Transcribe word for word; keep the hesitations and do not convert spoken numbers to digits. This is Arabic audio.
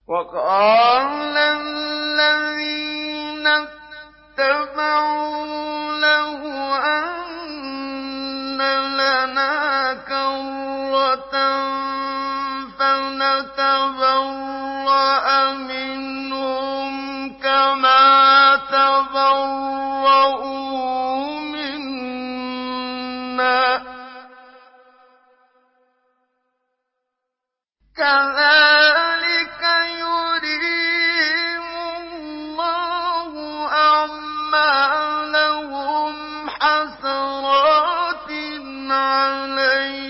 وقال الذين اتبعوا لو أن لنا كرة فنتبرأ منهم كما تبرؤوا منا كذلك يريهم الله أعمالهم حسرات عليهم